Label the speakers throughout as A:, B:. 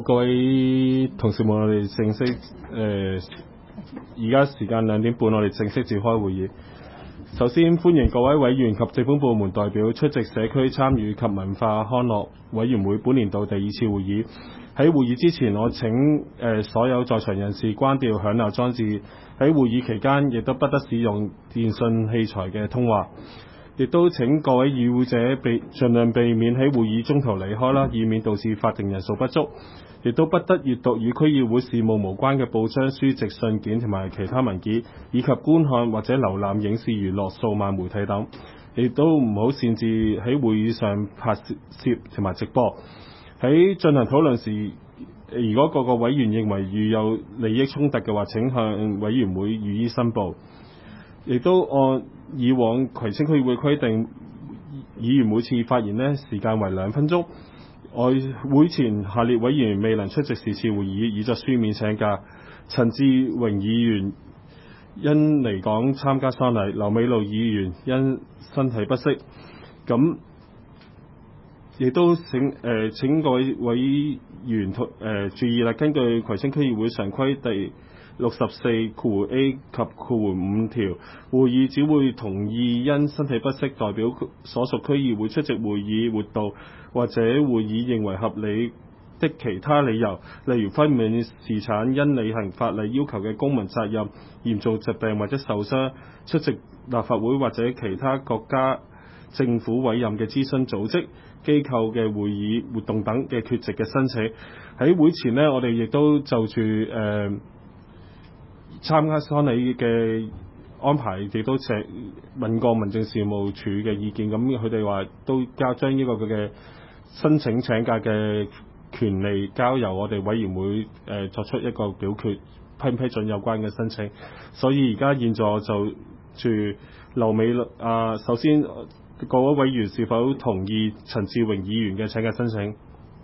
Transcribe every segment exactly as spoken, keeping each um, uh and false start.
A: 各位同事們，我哋正式誒，而家時間兩點半，我哋正式召開會議。首先歡迎各位委員及政府部門代表出席社區參與及文化康樂委員會本年度第二次會議。喺會議之前，我請誒、呃、所有在場人士關掉響鬧裝置。喺會議期間，亦都不得使用電訊器材嘅通話。亦都請各位與會者避盡量避免喺會議中途離開啦，以免導致法定人數不足。亦都不得閱讀與區議會事務無關嘅報章、書籍、信件同埋其他文件，以及觀看或者瀏覽影視娛樂、數碼媒體等。亦都唔好擅自喺會議上拍攝同埋直播。喺進行討論時，如果各個委員認為遇有利益衝突嘅話，請向委員會予以申報。亦都按以往葵青區議會規定，議員每次發言呢時間為兩分鐘。外會前下列委員未能出席是次會議，已作書面請假：陳志榮議員因離港參加喪禮，劉美露議員因身體不適。咁亦都請誒、呃、請各位委員誒、呃、注意啦，根據葵青區議會常規第六十四括 A 及括五條，會議只會同意因身體不適代表所屬區議會出席會議活動，或者會議認為合理的其他理由，例如分娩、侍產、因履行法例要求嘅公民責任、嚴重疾病或者受傷、出席立法會或者其他國家政府委任嘅諮詢組織機構嘅會議活動等嘅缺席嘅申請。喺會前呢，我哋亦都就住誒、呃、參加喪禮嘅安排，亦都請問過民政事務處嘅意見。咁佢哋話都交將呢個佢嘅申請請假嘅權利交由我哋委員會誒、呃、作出一個表決，批唔批准有關嘅申請。所以而家現在就住劉美露啊，首先各位委員是否同意陳志榮議員嘅請假申請？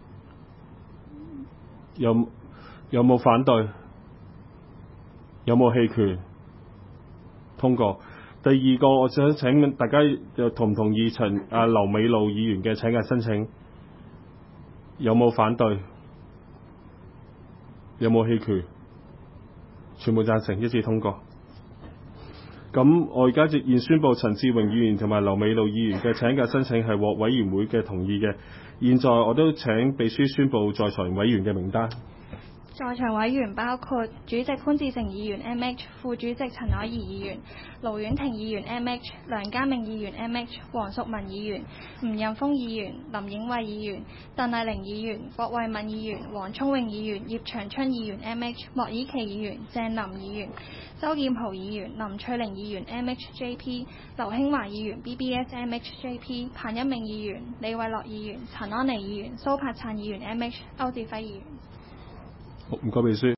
A: 有有冇反對？有冇棄權？通過。第二個，我想請問大家又同唔同意陳啊劉美露議員嘅請假申請？有冇反對？有冇棄權？全部贊成，一致通過。咁我而家就現宣布陳志榮議員同埋劉美露議員嘅請假申請係獲委員會嘅同意嘅。現在我都請秘書宣布在場委員嘅名單。
B: 在場委員包括主席潘志成議員 M H、副主席陳凱儀議員、盧婉婷議員 M H、梁家明議員 M H、黃淑文議員、吳任峰議員、林影惠議員、鄧麗玲議員、郭慧敏議員、黃聰穎議員、葉長春議員 M H、莫以琪議員、鄭林議員、周劍豪議員、林翠玲議員 M H J P、劉興華議員 B B S M H J P、彭一鳴議員、李慧樂議員、陳安妮議員、蘇柏燦議員 M H、歐志輝議員。
A: 好，唔該秘書。